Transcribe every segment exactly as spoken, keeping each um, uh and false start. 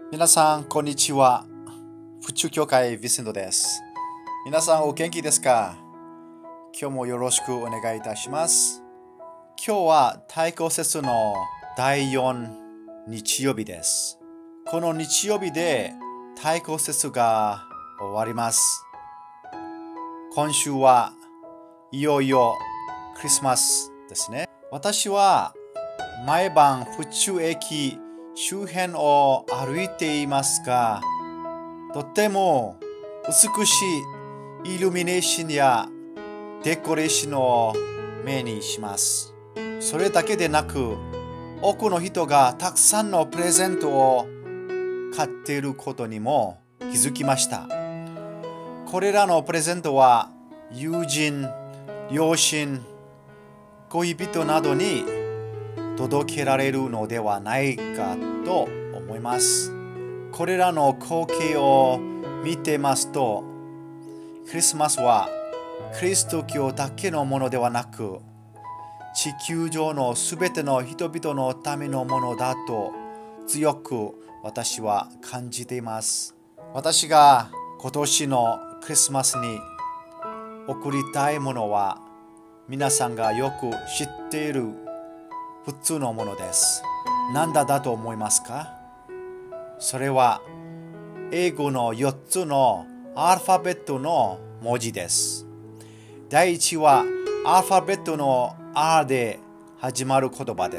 皆さん、こんにちは。府中教会ヴィセントです。皆さん、お元気ですか？今日もよろしくお願いいたします。今日は対抗節のだいよん日曜日です。この日曜日で対抗節が終わります。今週はいよいよクリスマスですね。私は毎晩府中駅周辺を歩いていますが、とても美しいイルミネーションやデコレーションを目にします。それだけでなく、多くの人がたくさんのプレゼントを買っていることにも気づきました。これらのプレゼントは友人、両親、恋人などに届けられるのではないかと思います。これらの光景を見てますと、クリスマスはキリスト教だけのものではなく、地球上のすべての人々のためのものだと強く私は感じています。私が今年のクリスマスに贈りたいものは、皆さんがよく知っている普通のものです。何だだと思いますか？それは英語のよっつのアルファベットの文字です。第一はアルファベットの R で始まる言葉です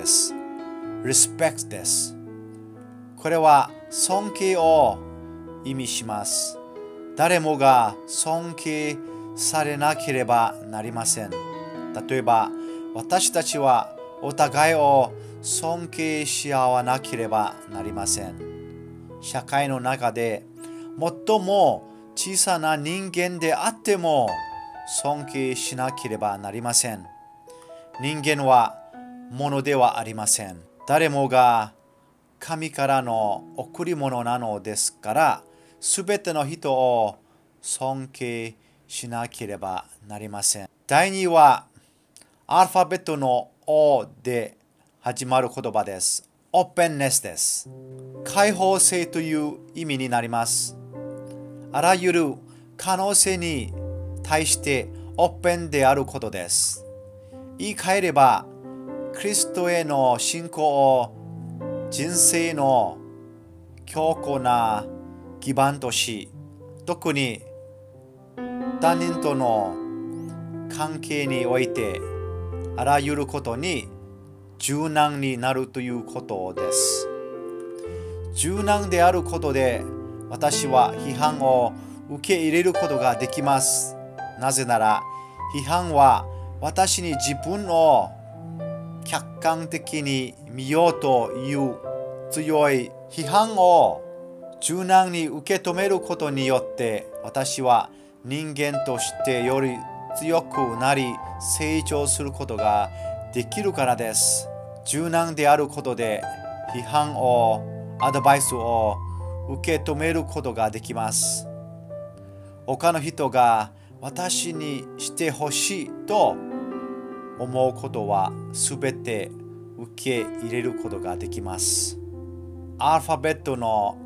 。Respect です。これは尊敬を意味します。誰もが尊敬されなければなりません。例えば、私たちはお互いを尊敬し合わなければなりません。社会の中で最も小さな人間であっても尊敬しなければなりません。人間は物ではありません。誰もが神からの贈り物なのですから、すべての人を尊敬しなければなりません。第二はアルファベットの O で始まる言葉です。オープンネスです。開放性という意味になります。あらゆる可能性に対してオープンであることです。言い換えれば、キリストへの信仰を人生の強固な基盤とし、特に他人との関係においてあらゆることに柔軟になるということです。柔軟であることで私は批判を受け入れることができます。なぜなら批判は私に自分を客観的に見ようという強い批判を柔軟に受け止めることによって私は人間としてより強くなり成長することができるからです。柔軟であることで批判をアドバイスを受け止めることができます。他の人が私にしてほしいと思うことはすべて受け入れることができます。アルファベットの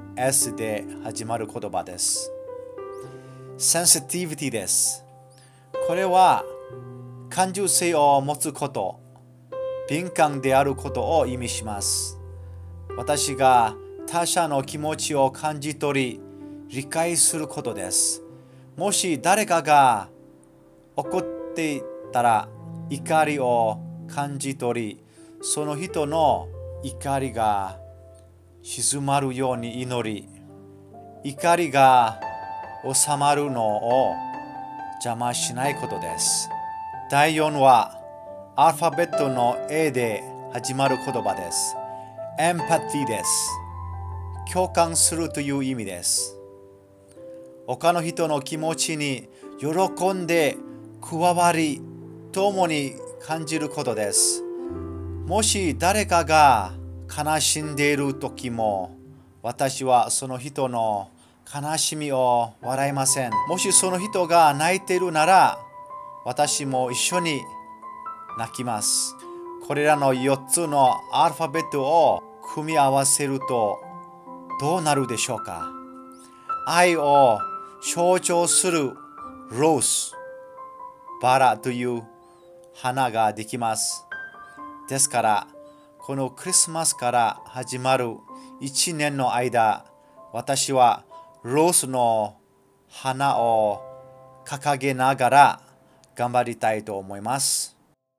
S で始まる言葉です。Sensitivity です。これは感受性を持つこと、敏感であることを意味します。私が他者の気持ちを感じ取り、理解することです。もし誰かが怒っていたら、怒りを感じ取り、その人の怒りが静まるように祈り、怒りが収まるのを邪魔しないことです。だいよんはアルファベットの A で始まる言葉です。エンパティです。共感するという意味です。他の人の気持ちに喜んで加わり、共に感じることです。もし誰かが悲しんでいる時も、私はその人の悲しみを笑いません。もしその人が泣いているなら、私も一緒に泣きます。これらのよっつのアルファベットを組み合わせると、 どうなるでしょうか。愛を象徴するロース、バラという花ができます。ですから、このクリスマスから始まるいちねんの間、私はロースの花を掲げながら頑張りたいと思います。